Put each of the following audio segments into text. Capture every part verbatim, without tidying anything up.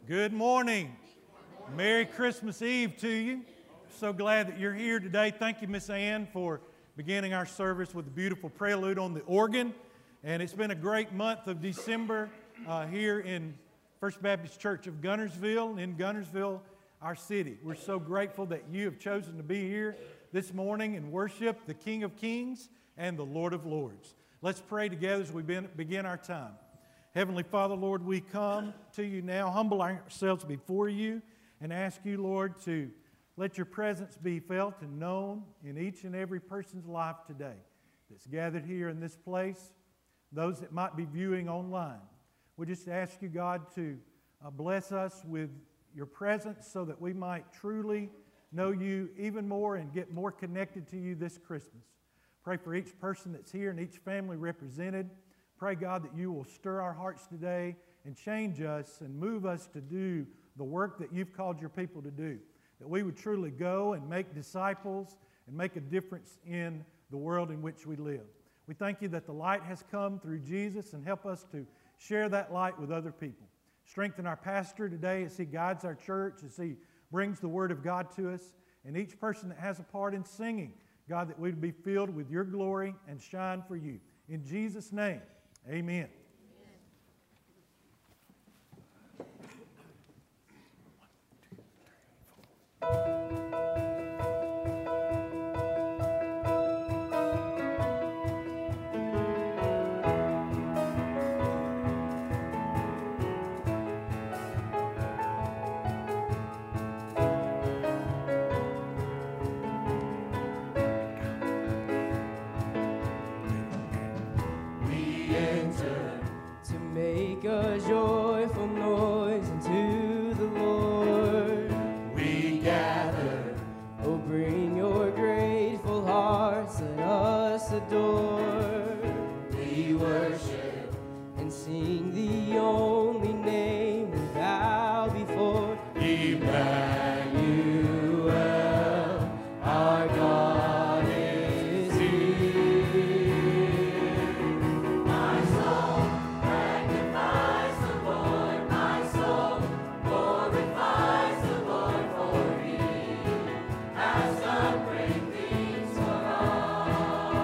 Good morning. Merry Christmas Eve to you. So glad that you're here today. Thank you, Miss Ann, for beginning our service with a beautiful prelude on the organ. And it's been a great month of December uh, here in First Baptist Church of Guntersville, in Guntersville, our city. We're so grateful that you have chosen to be here this morning and worship the King of Kings and the Lord of Lords. Let's pray together as we begin our time. Heavenly Father, Lord, we come to you now, humble ourselves before you, and ask you, Lord, to let your presence be felt and known in each and every person's life today that's gathered here in this place, those that might be viewing online. We just ask you, God, to uh, bless us with your presence so that we might truly know you even more and get more connected to you this Christmas. Pray for each person that's here and each family represented. Pray, God, that you will stir our hearts today and change us and move us to do the work that you've called your people to do. That we would truly go and make disciples and make a difference in the world in which we live. We thank you that the light has come through Jesus, and help us to share that light with other people. Strengthen our pastor today as he guides our church, as he brings the Word of God to us, and each person that has a part in singing, God, that we would be filled with your glory and shine for you. In Jesus' name, amen.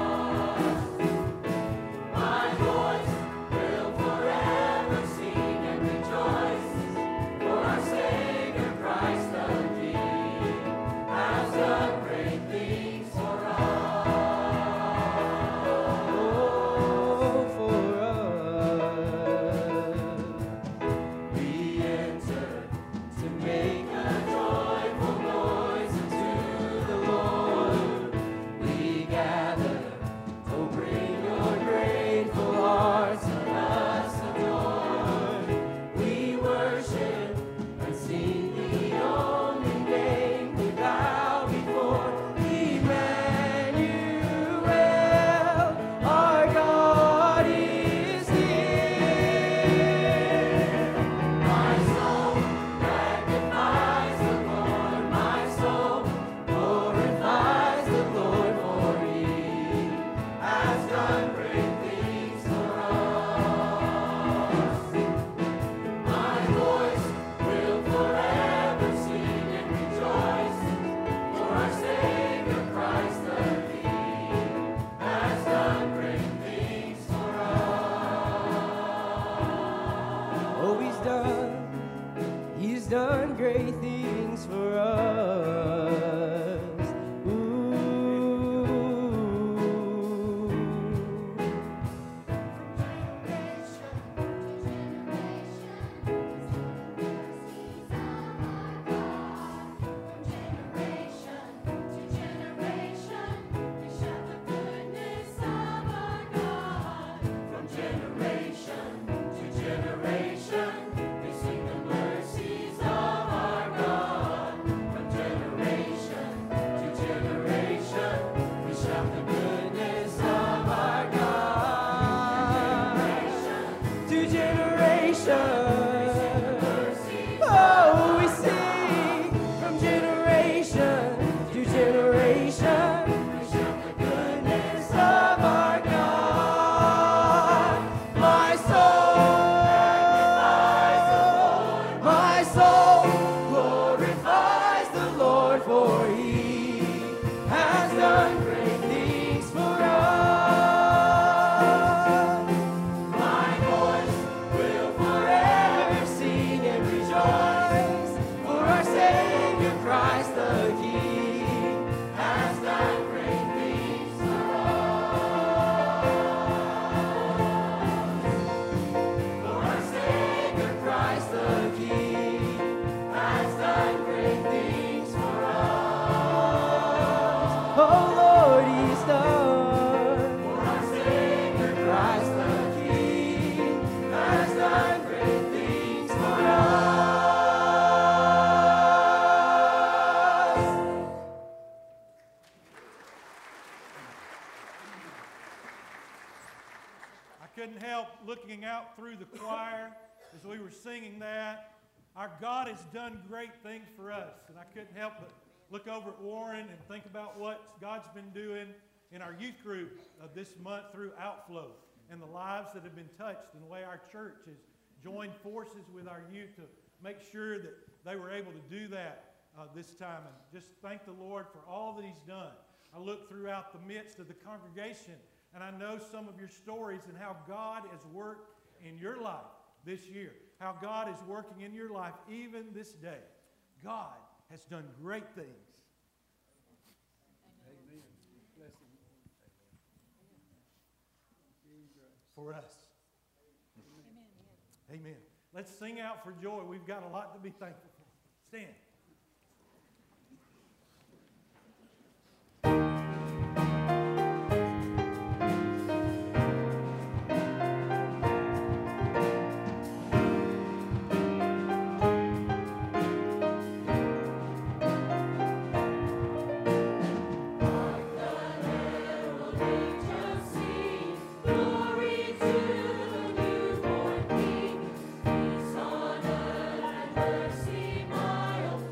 My voice will forever sing. couldn't help looking out through the choir as we were singing that. Our God has done great things for us. And I couldn't help but look over at Warren and think about what God's been doing in our youth group uh, this month through Outflow and the lives that have been touched and the way our church has joined forces with our youth to make sure that they were able to do that uh, this time. And just thank the Lord for all that He's done. I look throughout the midst of the congregation and I know some of your stories and how God has worked in your life this year. How God is working in your life even this day. God has done great things. Amen. For us. Amen. Amen. Let's sing out for joy. We've got a lot to be thankful for. Stand. Mercy, my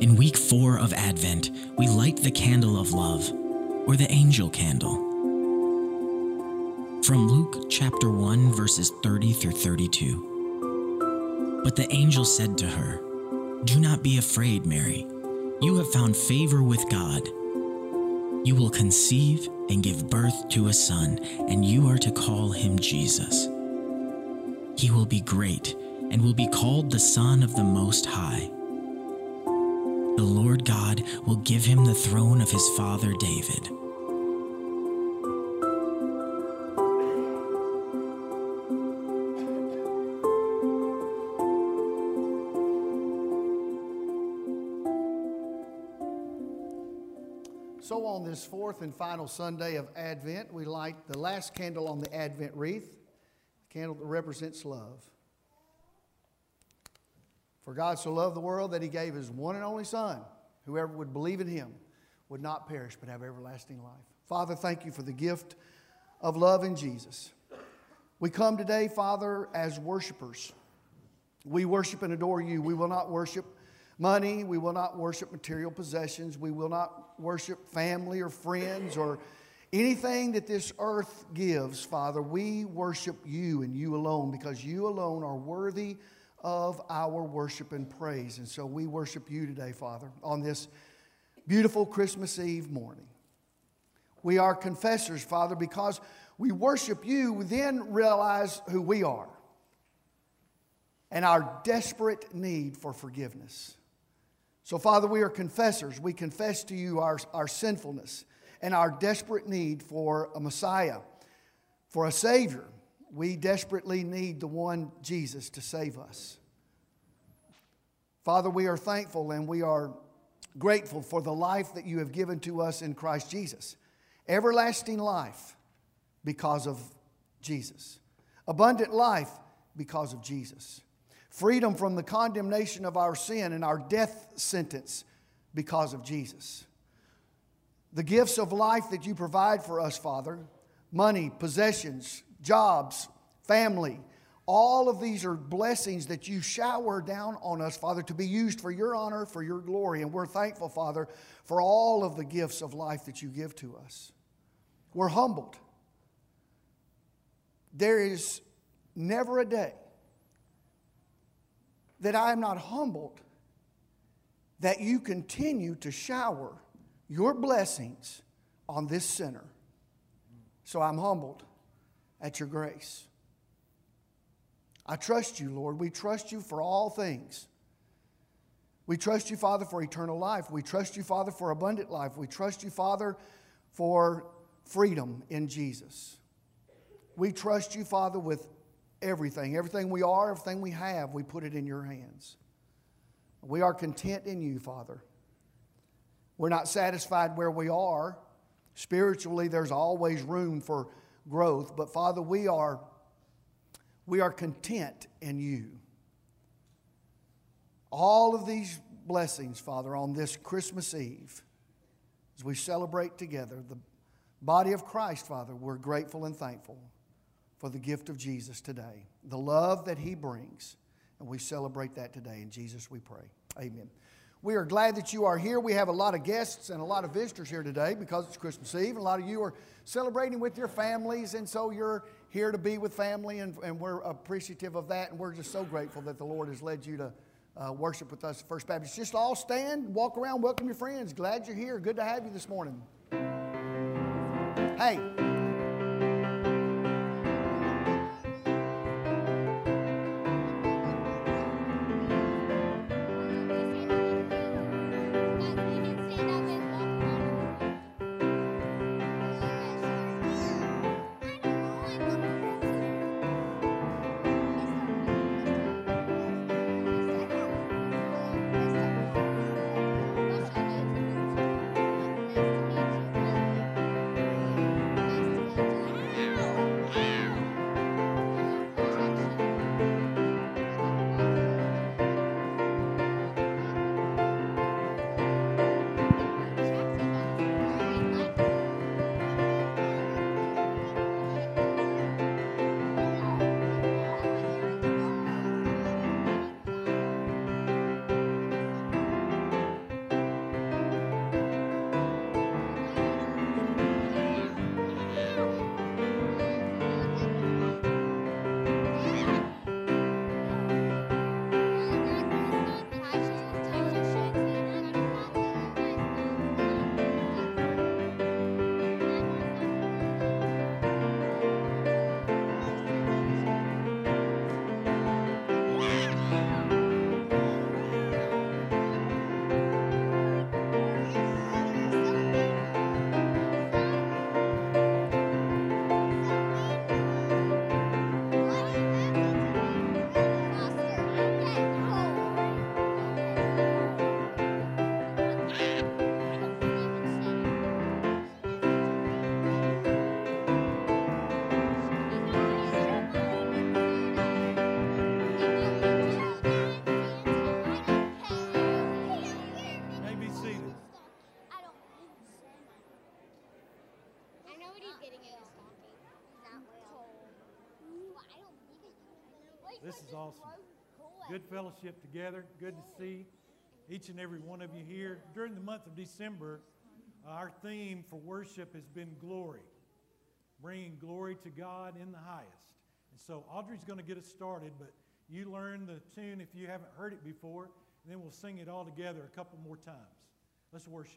In week four of Advent, we light the candle of love, or the angel candle. From Luke chapter one, verses thirty through thirty-two. But the angel said to her, "Do not be afraid, Mary. You have found favor with God. You will conceive and give birth to a son, and you are to call him Jesus. He will be great and will be called the Son of the Most High. The Lord God will give him the throne of his father David. So on this fourth and final Sunday of Advent, we light the last candle on the Advent wreath, the candle that represents love. For God so loved the world that he gave his one and only Son. Whoever would believe in him would not perish but have everlasting life. Father, thank you for the gift of love in Jesus. We come today, Father, as worshipers. We worship and adore you. We will not worship money. We will not worship material possessions. We will not worship family or friends or anything that this earth gives, Father. We worship you and you alone, because you alone are worthy of our worship and praise. And so we worship you today, Father, on this beautiful Christmas Eve morning. We are confessors, Father, because we worship you, we then realize who we are and our desperate need for forgiveness. So, Father, we are confessors. We confess to you our, our sinfulness and our desperate need for a Messiah, for a Savior. We desperately need the one Jesus to save us. Father, we are thankful and we are grateful for the life that you have given to us in Christ Jesus. Everlasting life because of Jesus. Abundant life because of Jesus. Freedom from the condemnation of our sin and our death sentence because of Jesus. The gifts of life that you provide for us, Father, money, possessions, jobs, family, all of these are blessings that you shower down on us, Father, to be used for your honor, for your glory. And we're thankful, Father, for all of the gifts of life that you give to us. We're humbled. There is never a day that I am not humbled that you continue to shower your blessings on this sinner. So I'm humbled at your grace. I trust you, Lord. We trust you for all things. We trust you, Father, for eternal life. We trust you, Father, for abundant life. We trust you, Father, for freedom in Jesus. We trust you, Father, with everything. Everything we are, everything we have, we put it in your hands. We are content in you, Father. We're not satisfied where we are. Spiritually, there's always room for growth. But, Father, we are, we are content in you. All of these blessings, Father, on this Christmas Eve, as we celebrate together the body of Christ, Father, we're grateful and thankful for the gift of Jesus today, the love that he brings. And we celebrate that today. In Jesus we pray. Amen. We are glad that you are here. We have a lot of guests and a lot of visitors here today because it's Christmas Eve. A lot of you are celebrating with your families, and so you're here to be with family, and, and we're appreciative of that. And we're just so grateful that the Lord has led you to uh, worship with us at First Baptist. Just all stand, walk around, welcome your friends. Glad you're here. Good to have you this morning. Hey. This is awesome. Good fellowship together. Good to see each and every one of you here. During the month of December, our theme for worship has been glory, bringing glory to God in the highest. And so Audrey's going to get us started, but you learn the tune if you haven't heard it before, and then we'll sing it all together a couple more times. Let's worship.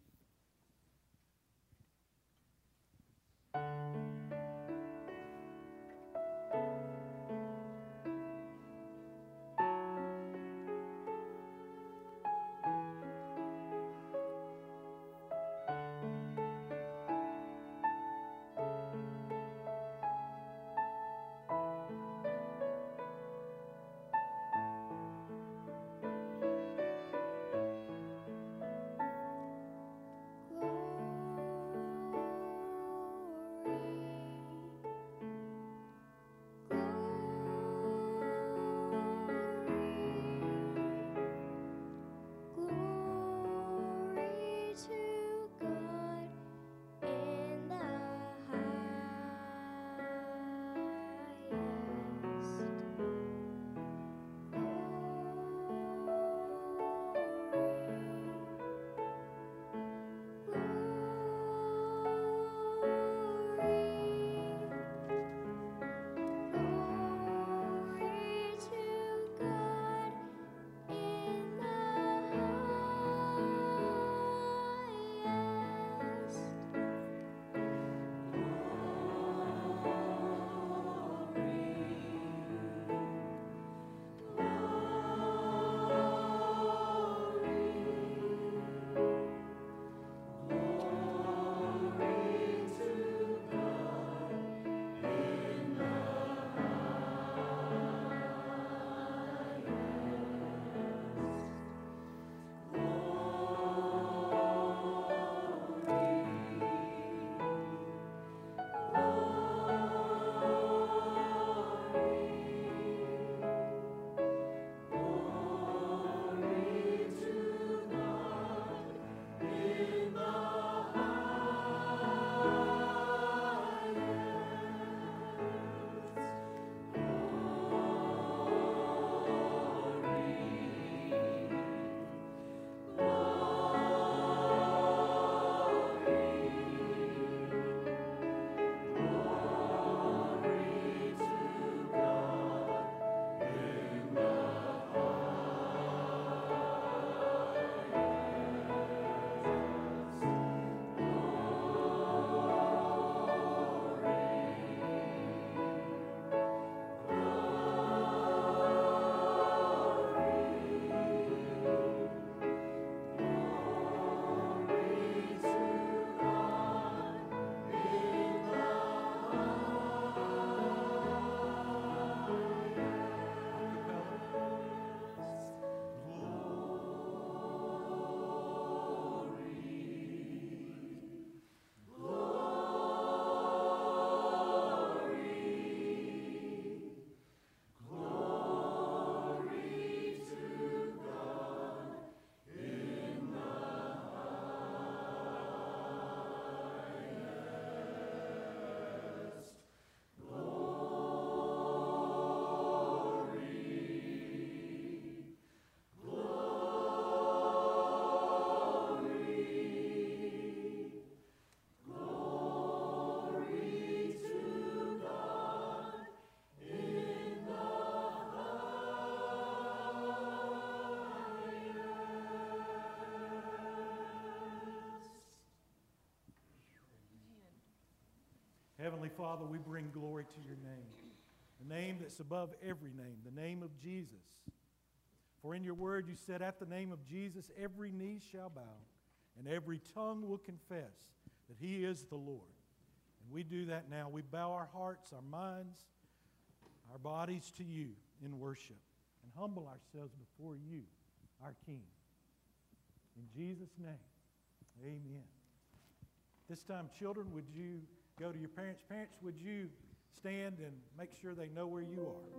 Heavenly Father, we bring glory to your name, the name that's above every name, the name of Jesus. For in your word you said, at the name of Jesus, every knee shall bow and every tongue will confess that he is the Lord. And we do that now. We bow our hearts, our minds, our bodies to you in worship and humble ourselves before you, our King. In Jesus' name, amen. This time, children, would you go to your parents? Parents, would you stand and make sure they know where you are?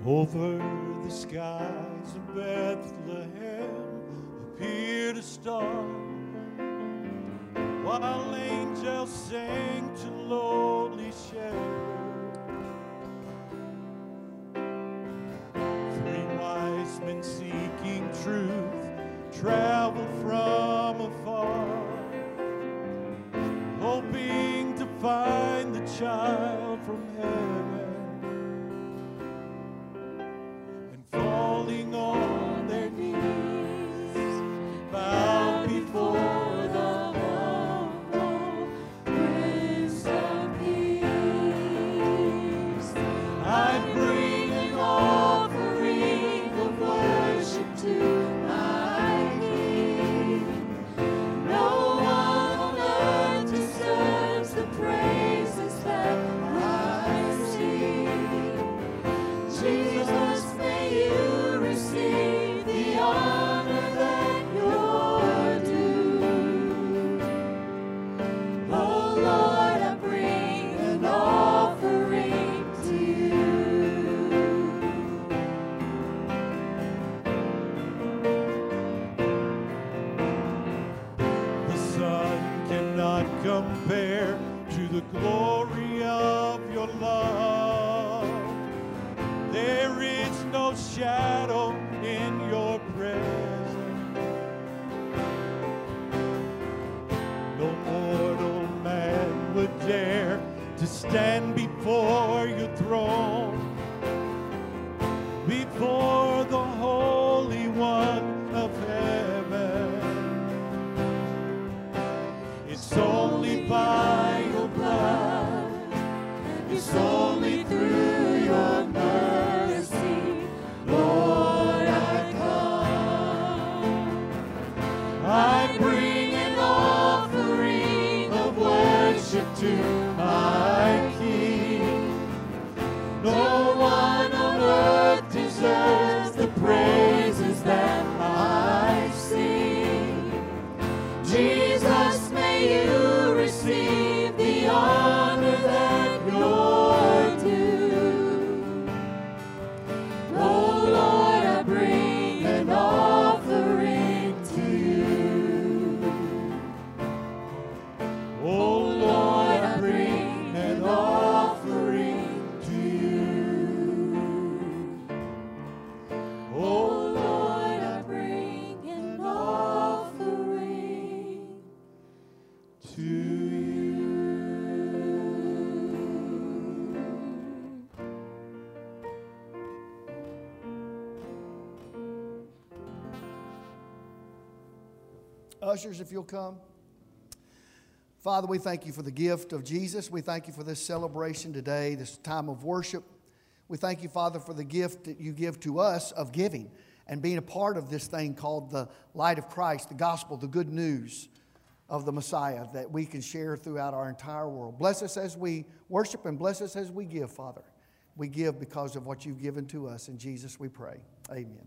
Over the skies of Bethlehem appeared a star, while angels sang to lowly shepherds. Three wise men seeking truth traveled from afar, hoping to find the child from heaven. Falling on their knees, bow before the humble Prince of Peace. I bring an offering of worship to my King. No one on earth deserves the praises that I sing. Jesus, you receive the honor that you're due. Oh Lord, I bring an offering to you. The sun cannot compare to the glory of your love. There is no shadow in your presence. No mortal man would dare to stand before your throne, before the Holy One of heaven. It's only by your blood, it's only through your mercy, Lord, I come. I bring an offering of worship to my King. No one on earth deserves the praises that I sing. Jesus, may you receive the honor that you're due. Oh Lord, I bring an offering to you. Oh Lord, I bring an offering to you. Oh Lord, I bring an offering to you. Ushers, if you'll come. Father, we thank you for the gift of Jesus. We thank you for this celebration today, this time of worship. We thank you, Father, for the gift that you give to us of giving and being a part of this thing called the light of Christ, the gospel, the good news of the Messiah that we can share throughout our entire world. Bless us as we worship and bless us as we give, Father. We give because of what you've given to us. In Jesus we pray. Amen.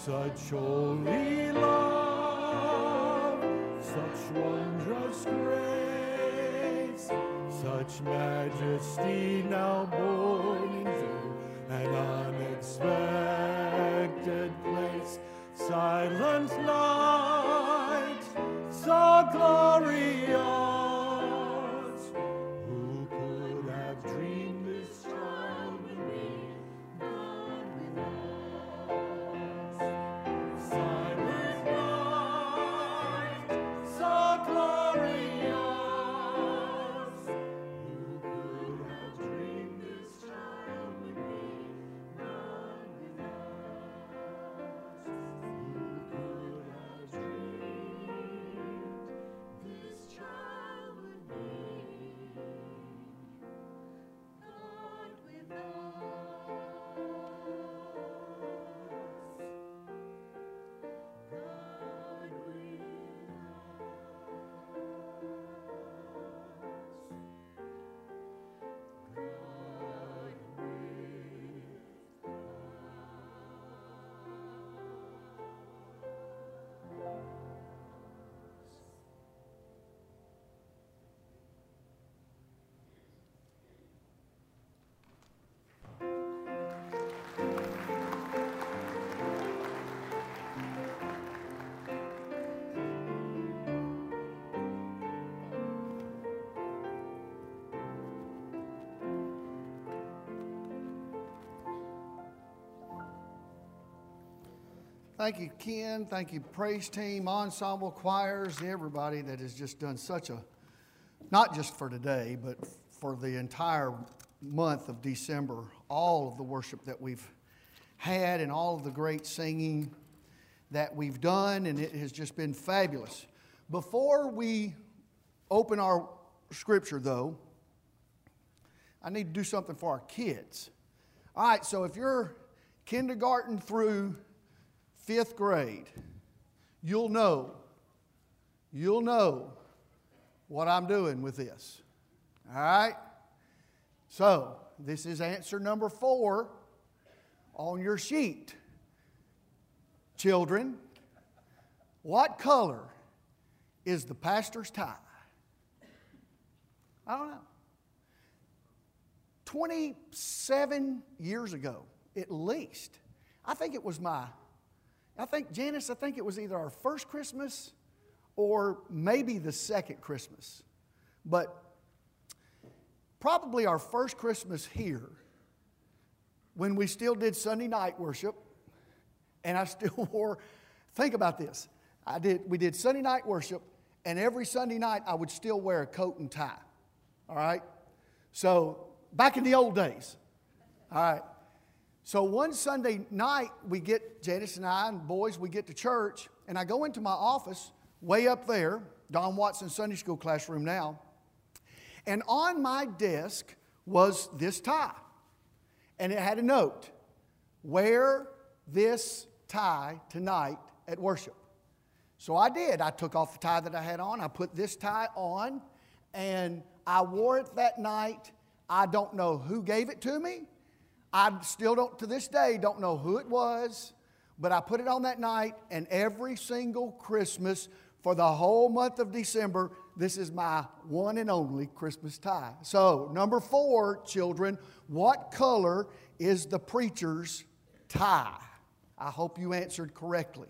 such holy love, such wondrous grace, such majesty now born into an unexpected place. Silent night, so glorious. Who could have dreamed this child would be God with us? Silent night, so glorious. Who could have dreamed this child would be God with us? This child would be God with us. God with Thank you, Ken. Thank you, praise team, ensemble, choirs, everybody that has just done such a, not just for today, but for the entire month of December, all of the worship that we've had and all of the great singing that we've done, and it has just been fabulous. Before we open our scripture, though, I need to do something for our kids. All right, so if you're kindergarten through fifth grade, you'll know, you'll know what I'm doing with this. All right? So, this is answer number four on your sheet. Children, what color is the pastor's tie? I don't know. twenty-seven years ago, at least, I think it was my I think, Janice, I think it was either our first Christmas or maybe the second Christmas. But probably our first Christmas here, when we still did Sunday night worship, and I still wore, think about this. I did, we did Sunday night worship, and every Sunday night I would still wear a coat and tie. All right? So, back in the old days. All right. So one Sunday night, we get, Janice and I and boys, we get to church, and I go into my office way up there, Don Watson Sunday School classroom now, and on my desk was this tie. And it had a note, wear this tie tonight at worship. So I did. I took off the tie that I had on. I put this tie on, and I wore it that night. I don't know who gave it to me. I still don't, to this day, don't know who it was, but I put it on that night, and every single Christmas for the whole month of December, this is my one and only Christmas tie. So, number four, children, what color is the preacher's tie? I hope you answered correctly.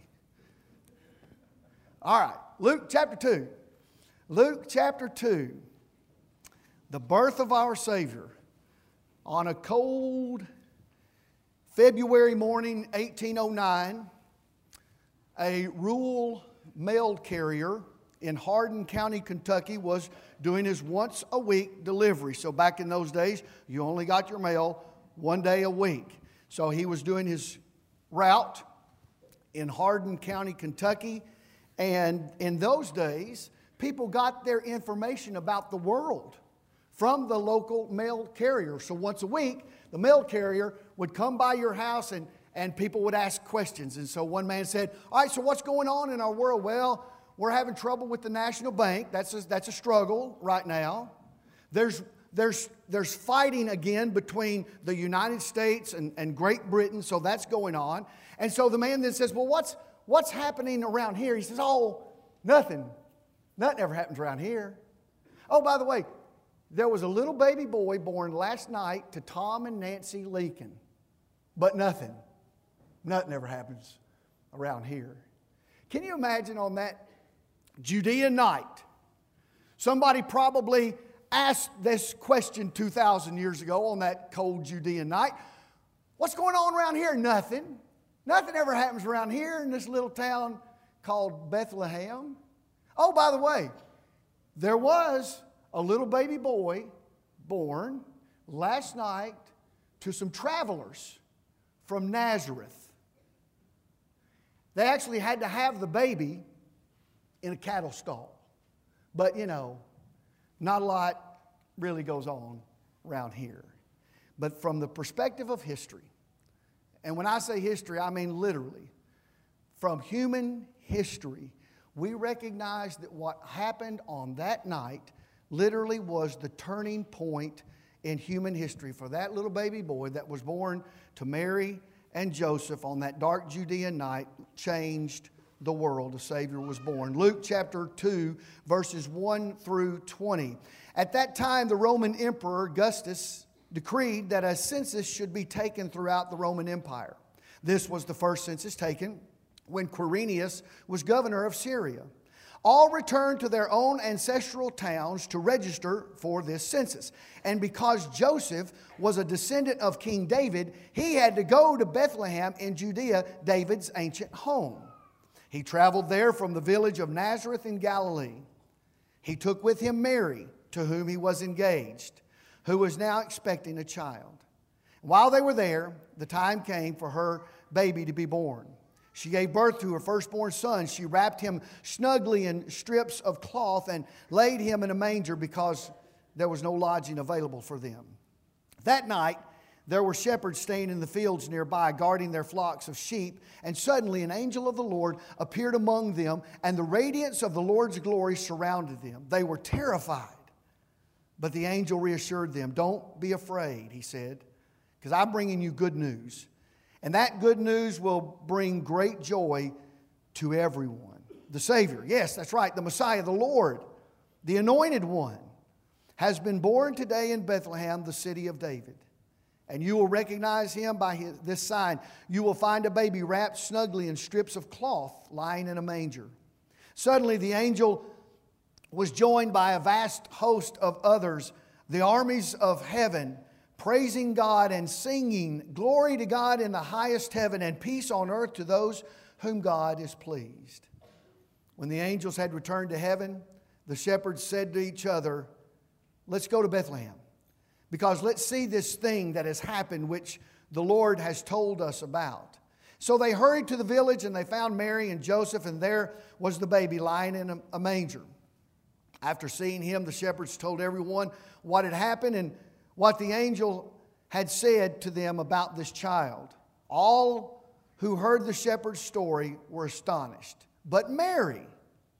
All right, Luke chapter two. Luke chapter two, the birth of our Savior. On a cold February morning, eighteen oh nine, a rural mail carrier in Hardin County, Kentucky, was doing his once-a-week delivery. So back in those days, you only got your mail one day a week. So he was doing his route in Hardin County, Kentucky. And in those days, people got their information about the world from the local mail carrier. So once a week, the mail carrier would come by your house and, and people would ask questions. And so one man said, all right, so what's going on in our world? Well, we're having trouble with the National Bank. That's a, that's a struggle right now. There's, there's, there's fighting again between the United States and, and Great Britain, so that's going on. And so the man then says, well, what's, what's happening around here? He says, oh, nothing. Nothing ever happens around here. Oh, by the way, there was a little baby boy born last night to Tom and Nancy Lincoln. But nothing. Nothing ever happens around here. Can you imagine on that Judean night, somebody probably asked this question two thousand years ago on that cold Judean night. What's going on around here? Nothing. Nothing ever happens around here in this little town called Bethlehem. Oh, by the way, there was a little baby boy born last night to some travelers from Nazareth. They actually had to have the baby in a cattle stall. But, you know, not a lot really goes on around here. But from the perspective of history, and when I say history, I mean literally, from human history, we recognize that what happened on that night literally was the turning point in human history for that little baby boy that was born to Mary and Joseph on that dark Judean night. Changed the world. A Savior was born. Luke chapter two, verses one through twenty. At that time, the Roman Emperor Augustus decreed that a census should be taken throughout the Roman Empire. This was the first census taken when Quirinius was governor of Syria. All returned to their own ancestral towns to register for this census. And because Joseph was a descendant of King David, he had to go to Bethlehem in Judea, David's ancient home. He traveled there from the village of Nazareth in Galilee. He took with him Mary, to whom he was engaged, who was now expecting a child. While they were there, the time came for her baby to be born. She gave birth to her firstborn son. She wrapped him snugly in strips of cloth and laid him in a manger because there was no lodging available for them. That night, there were shepherds staying in the fields nearby, guarding their flocks of sheep. And suddenly an angel of the Lord appeared among them, and the radiance of the Lord's glory surrounded them. They were terrified. But the angel reassured them. Don't be afraid, he said, because I'm bringing you good news. And that good news will bring great joy to everyone. The Savior, yes, that's right, the Messiah, the Lord, the Anointed One, has been born today in Bethlehem, the city of David. And you will recognize him by his, this sign. You will find a baby wrapped snugly in strips of cloth, lying in a manger. Suddenly the angel was joined by a vast host of others, the armies of heaven, praising God and singing, "Glory to God in the highest heaven, and peace on earth to those whom God is pleased." When the angels had returned to heaven, the shepherds said to each other, "Let's go to Bethlehem, because let's see this thing that has happened, which the Lord has told us about." So they hurried to the village, and they found Mary and Joseph, and there was the baby lying in a, a manger. After seeing him, the shepherds told everyone what had happened and what the angel had said to them about this child. All who heard the shepherd's story were astonished. But Mary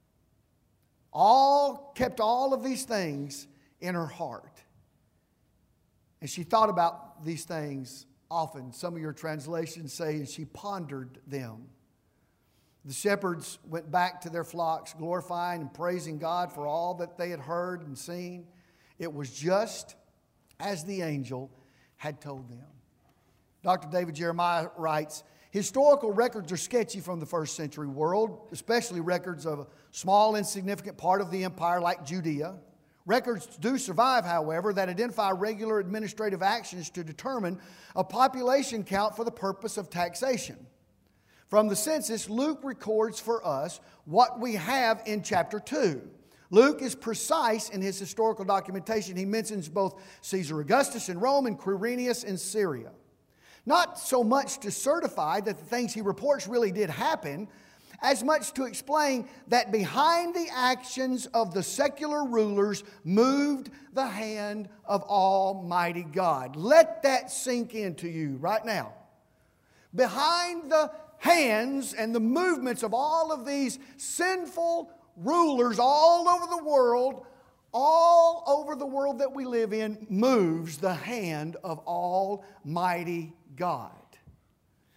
all kept all of these things in her heart. And she thought about these things often. Some of your translations say, and she pondered them. The shepherds went back to their flocks, glorifying and praising God for all that they had heard and seen. It was just as the angel had told them. Doctor David Jeremiah writes, historical records are sketchy from the first century world, especially records of a small, insignificant part of the empire like Judea. Records do survive, however, that identify regular administrative actions to determine a population count for the purpose of taxation. From the census, Luke records for us what we have in chapter two. Luke is precise in his historical documentation. He mentions both Caesar Augustus in Rome and Quirinius in Syria. Not so much to certify that the things he reports really did happen, as much to explain that behind the actions of the secular rulers moved the hand of Almighty God. Let that sink into you right now. Behind the hands and the movements of all of these sinful rulers all over the world, all over the world that we live in, moves the hand of Almighty God.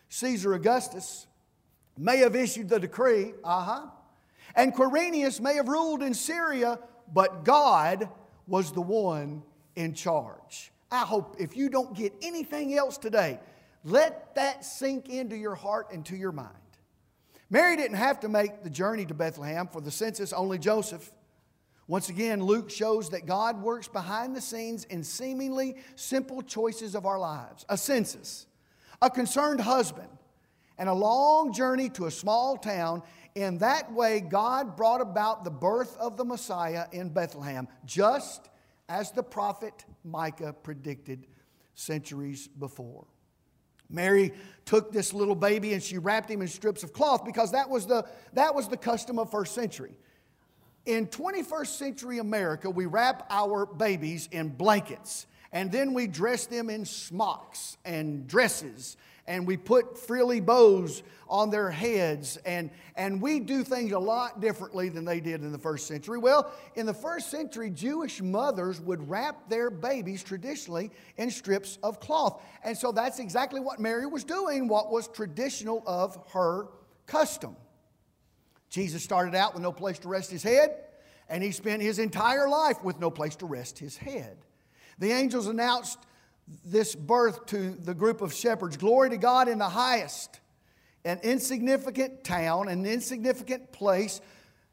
Caesar Augustus may have issued the decree, uh-huh, and Quirinius may have ruled in Syria, but God was the one in charge. I hope if you don't get anything else today, let that sink into your heart and to your mind. Mary didn't have to make the journey to Bethlehem for the census, only Joseph. Once again, Luke shows that God works behind the scenes in seemingly simple choices of our lives. A census, a concerned husband, and a long journey to a small town. In that way, God brought about the birth of the Messiah in Bethlehem, just as the prophet Micah predicted centuries before. Mary took this little baby and she wrapped him in strips of cloth because that was the, that was the custom of first century. In twenty-first century America, we wrap our babies in blankets, and then we dress them in smocks and dresses, and we put frilly bows on their heads, and, and we do things a lot differently than they did in the first century. Well, in the first century, Jewish mothers would wrap their babies traditionally in strips of cloth. And so that's exactly what Mary was doing, what was traditional of her custom. Jesus started out with no place to rest his head, and he spent his entire life with no place to rest his head. The angels announced this birth to the group of shepherds. Glory to God in the highest. An insignificant town, an insignificant place.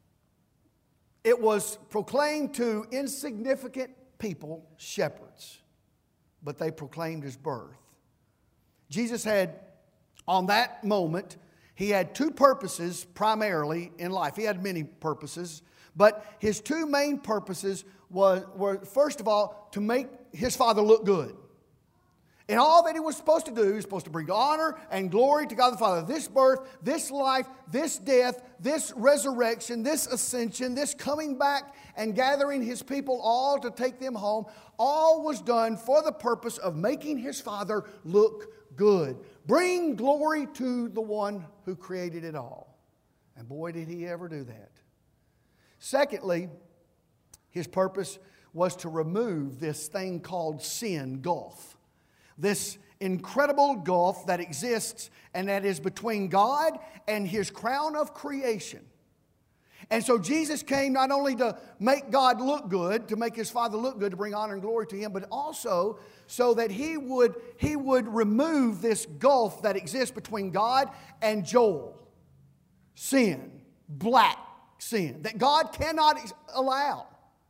It was proclaimed to insignificant people, shepherds, but they proclaimed his birth. Jesus had, on that moment, he had two purposes primarily in life. He had many purposes, but his two main purposes was, were, first of all, to make his Father look good. And all that he was supposed to do, he was supposed to bring honor and glory to God the Father. This birth, this life, this death, this resurrection, this ascension, this coming back and gathering his people all to take them home, all was done for the purpose of making his Father look good. Bring glory to the one who created it all. And boy, did he ever do that. Secondly, his purpose was to remove this thing called sin gulf. This incredible gulf that exists and that is between God and his crown of creation. And so Jesus came not only to make God look good, to make his Father look good, to bring honor and glory to him, but also so that he would, he would remove this gulf that exists between God and Joel. Sin, black sin, that God cannot allow.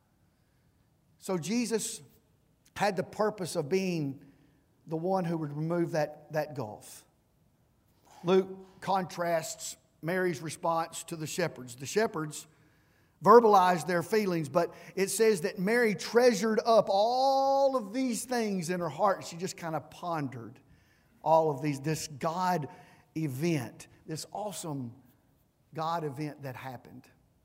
So Jesus had the purpose of being the one who would remove that, that gulf. Luke contrasts Mary's response to the shepherds. The shepherds verbalized their feelings, but it says that Mary treasured up all of these things in her heart. She just kind of pondered all of these, this God event, this awesome God event that happened.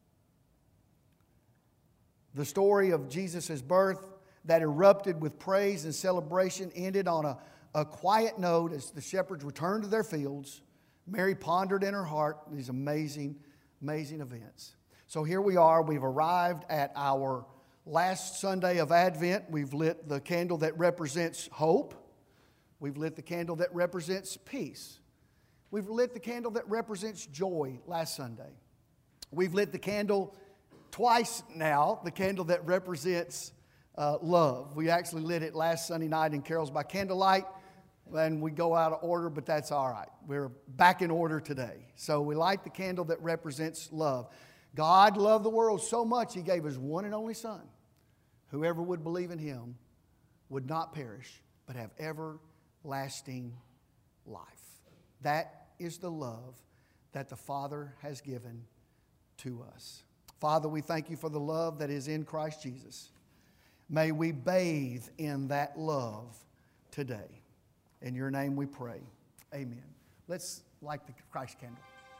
The story of Jesus' birth that erupted with praise and celebration ended on a, a quiet note as the shepherds returned to their fields. Mary pondered in her heart these amazing, amazing events. So here we are. We've arrived at our last Sunday of Advent. We've lit the candle that represents hope. We've lit the candle that represents peace. We've lit the candle that represents joy last Sunday. We've lit the candle twice now, the candle that represents uh, love. We actually lit it last Sunday night in Carols by Candlelight. And we go out of order, but that's all right. We're back in order today. So we light the candle that represents love. God loved the world so much, he gave his one and only Son. Whoever would believe in him would not perish, but have everlasting life. That is the love that the Father has given to us. Father, we thank you for the love that is in Christ Jesus. May we bathe in that love today. In your name we pray. Amen. Let's light the Christ candle.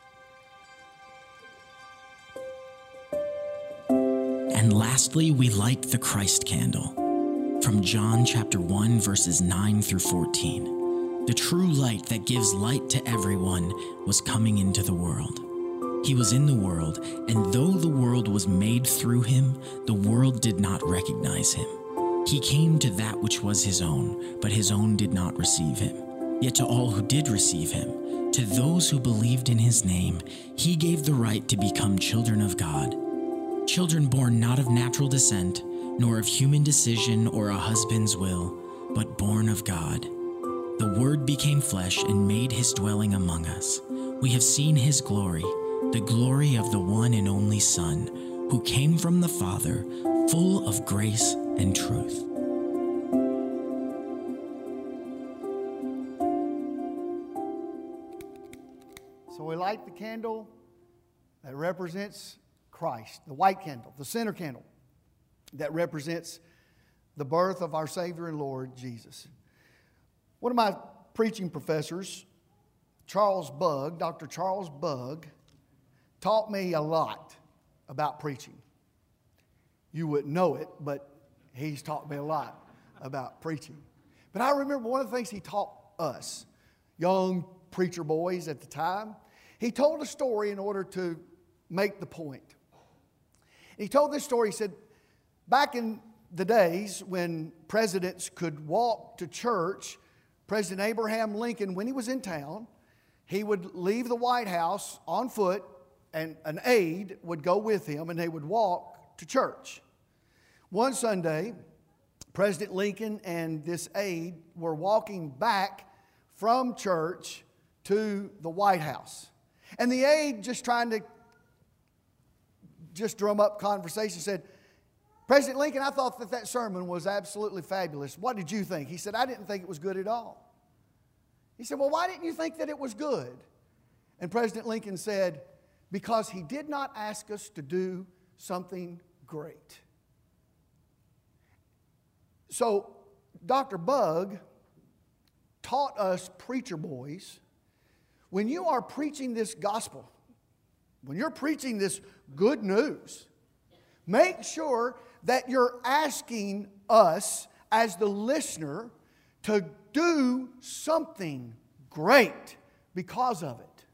And lastly, we light the Christ candle. From John chapter one, verses nine through fourteen. The true light that gives light to everyone was coming into the world. He was in the world, and though the world was made through him, the world did not recognize him. He came to that which was his own, but his own did not receive him. Yet to all who did receive him, to those who believed in his name, he gave the right to become children of God. Children born not of natural descent, nor of human decision or a husband's will, but born of God. The Word became flesh and made his dwelling among us. We have seen his glory, the glory of the one and only Son, who came from the Father, full of grace and truth. So we light the candle that represents Christ, the white candle, the center candle that represents the birth of our Savior and Lord Jesus. One of my preaching professors, Charles Bugg, Doctor Charles Bugg, taught me a lot about preaching. You wouldn't know it, but he's taught me a lot about preaching. But I remember one of the things he taught us, young preacher boys at the time. He told a story in order to make the point. He told this story. He said, back in the days when presidents could walk to church, President Abraham Lincoln, when he was in town, he would leave the White House on foot, and an aide would go with him, and they would walk to church. One Sunday, President Lincoln and this aide were walking back from church to the White House. And the aide, just trying to just drum up conversation, said, President Lincoln, I thought that that sermon was absolutely fabulous. What did you think? He said, I didn't think it was good at all. He said, well, why didn't you think that it was good? And President Lincoln said, because he did not ask us to do something great. So Doctor Bugg taught us preacher boys, when you are preaching this gospel, when you're preaching this good news, make sure that you're asking us as the listener to do something great because of it.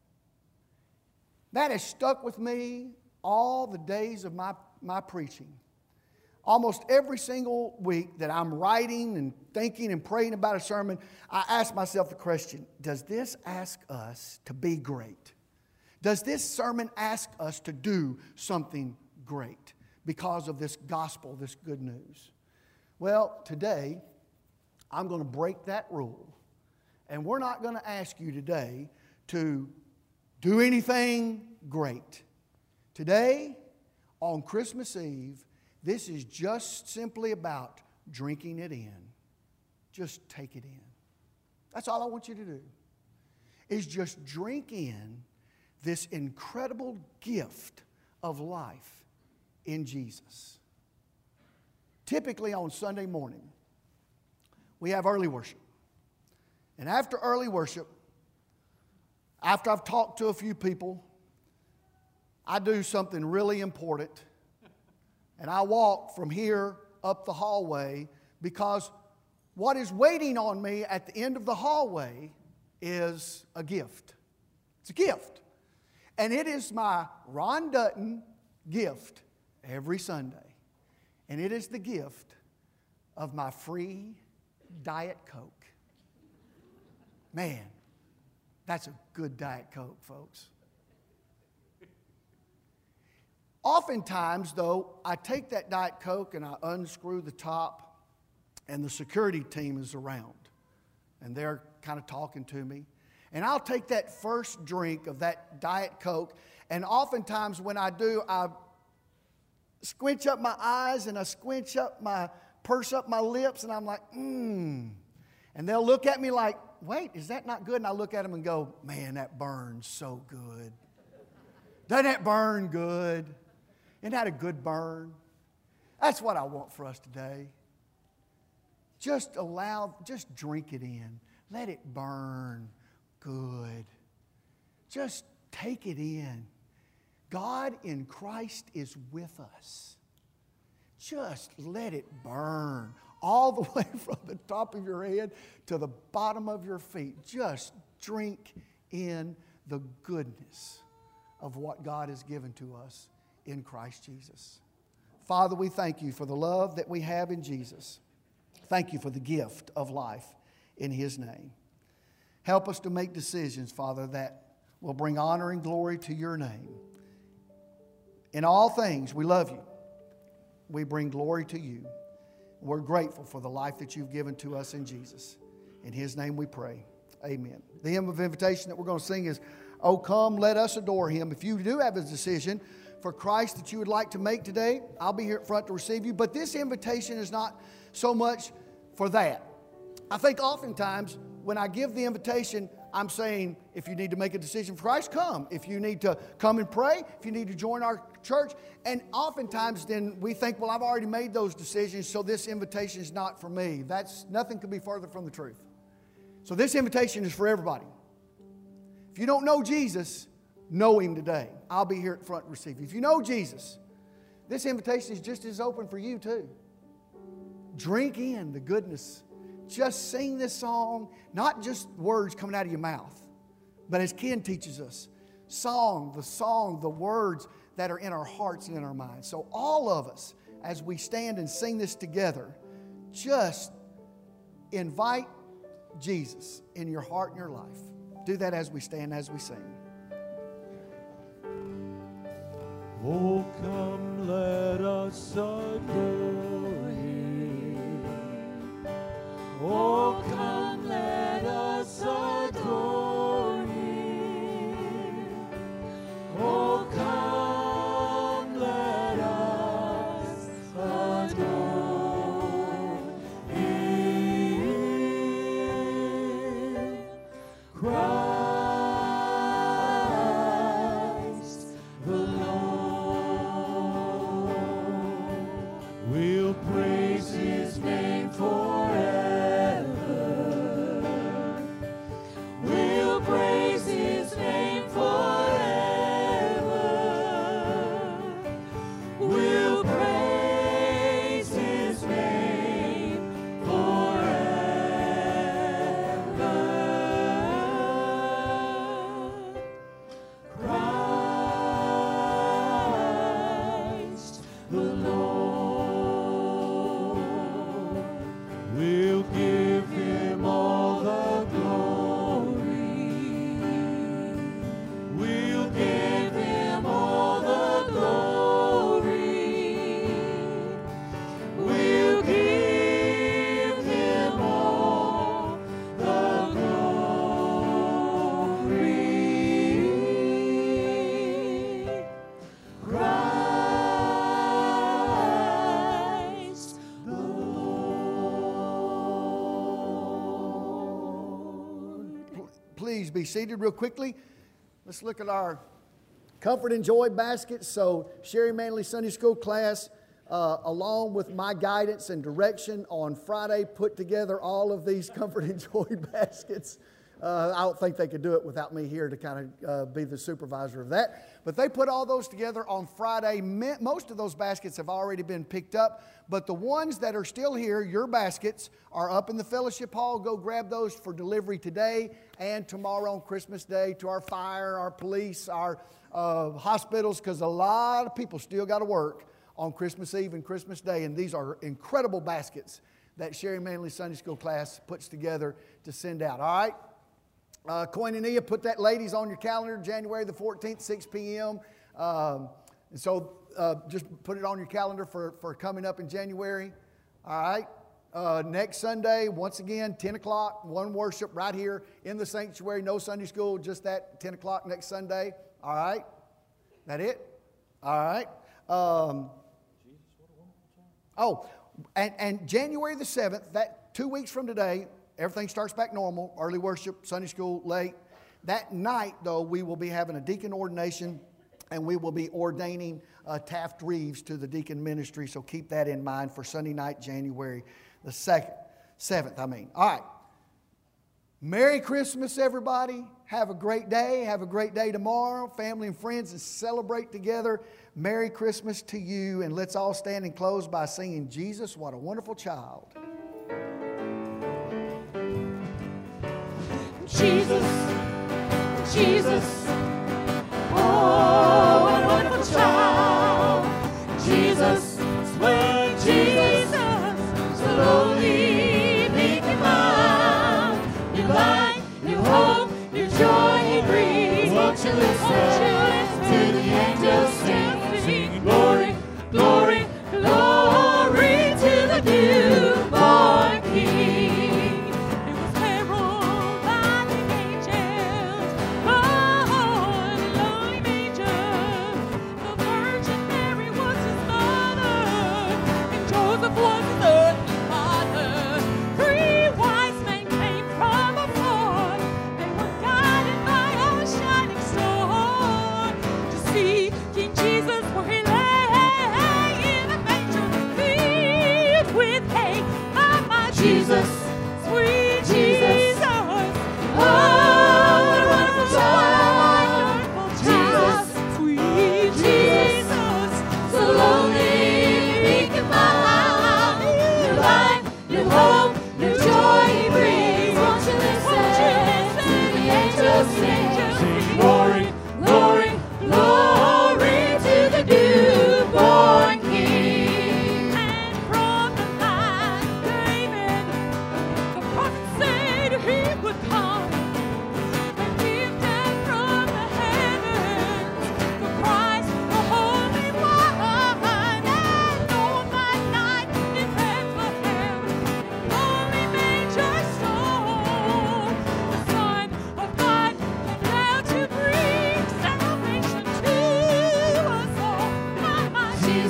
That has stuck with me all the days of my, my preaching. Almost every single week that I'm writing and thinking and praying about a sermon, I ask myself the question, does this ask us to be great? Does this sermon ask us to do something great because of this gospel, this good news? Well, today, I'm going to break that rule. And we're not going to ask you today to do anything great. Today, on Christmas Eve, this is just simply about drinking it in. Just take it in. That's all I want you to do, is just drink in this incredible gift of life in Jesus. Typically on Sunday morning, we have early worship. And after early worship, after I've talked to a few people, I do something really important. And I walk from here up the hallway, because what is waiting on me at the end of the hallway is a gift. It's a gift. And it is my Ron Dutton gift every Sunday. And it is the gift of my free Diet Coke. Man, that's a good Diet Coke, folks. Oftentimes, though, I take that Diet Coke and I unscrew the top, and the security team is around. And they're kind of talking to me. And I'll take that first drink of that Diet Coke, and oftentimes when I do, I squinch up my eyes and I squinch up my, purse up my lips, and I'm like, mmm. And they'll look at me like, wait, is that not good? And I look at them and go, man, that burns so good. Doesn't that burn good? Isn't that a good burn? That's what I want for us today. Just allow, just drink it in. Let it burn good. Just take it in. God in Christ is with us. Just let it burn all the way from the top of your head to the bottom of your feet. Just drink in the goodness of what God has given to us in Christ Jesus. Father, we thank you for the love that we have in Jesus. Thank you for the gift of life in His name. Help us to make decisions, Father, that will bring honor and glory to your name. In all things, we love you. We bring glory to you. We're grateful for the life that you've given to us in Jesus. In his name we pray. Amen. The hymn of invitation that we're going to sing is, "Oh, come, let us adore him." If you do have a decision for Christ that you would like to make today, I'll be here at front to receive you. But this invitation is not so much for that. I think oftentimes when I give the invitation, I'm saying, if you need to make a decision for Christ, come. If you need to come and pray, if you need to join our church. And oftentimes then we think, well, I've already made those decisions, so this invitation is not for me. That's, nothing could be further from the truth. So this invitation is for everybody. If you don't know Jesus, know him today. I'll be here at front to receive you. If you know Jesus, this invitation is just as open for you too. Drink in the goodness. Just sing this song, not just words coming out of your mouth, but as Ken teaches us, song, the song, the words that are in our hearts and in our minds. So all of us, as we stand and sing this together, just invite Jesus in your heart and your life. Do that as we stand, as we sing. Oh, come, let us adore him. Oh, come, let us adore him. Oh, come, let us adore him. Christ the Lord. We'll praise his name forever. We'll praise his name forever. We'll praise his name forever. Christ the Lord. We'll give him all the glory. We'll give him all the glory. We'll give him all the glory. Christ the Lord. Please be seated real quickly. Let's look at our Comfort and Joy baskets. So Sherry Manley Sunday School class, uh, along with my guidance and direction on Friday, put together all of these Comfort and Joy baskets. Uh, I don't think they could do it without me here to kind of uh, be the supervisor of that. But they put all those together on Friday. Most of those baskets have already been picked up. But the ones that are still here, your baskets, are up in the fellowship hall. Go grab those for delivery today and tomorrow on Christmas Day to our fire, our police, our uh, hospitals, because a lot of people still got to work on Christmas Eve and Christmas Day. And these are incredible baskets that Sherry Manley Sunday School class puts together to send out. All right? Uh, Koinonia, put that, ladies, on your calendar, January the fourteenth, six p.m. Um, and so uh, just put it on your calendar for, for coming up in January. All right. Uh, next Sunday, once again, ten o'clock, one worship right here in the sanctuary. No Sunday school, just that ten o'clock next Sunday. All right. That it? All right. Um, oh, and, and January the seventh, that two weeks from today, everything starts back normal, early worship, Sunday school, late. That night, though, we will be having a deacon ordination, and we will be ordaining uh, Taft Reeves to the deacon ministry, so keep that in mind for Sunday night, January the second, seventh, I mean. All right. Merry Christmas, everybody. Have a great day. Have a great day tomorrow. Family and friends, and celebrate together. Merry Christmas to you, and let's all stand and close by singing, Jesus, What a Wonderful Child. Jesus, Jesus, oh, what a wonderful child. Jesus, sweet Jesus, slowly make him out. You light, you hold.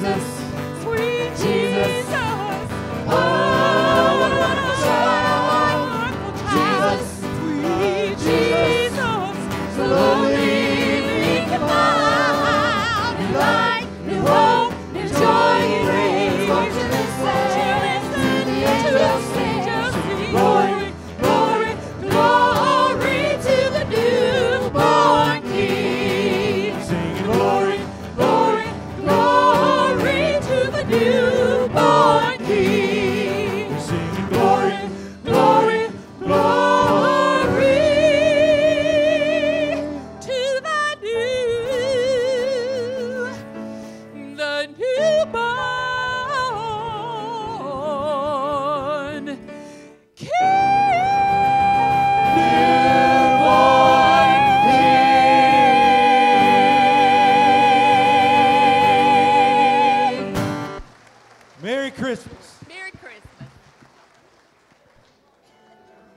Jesus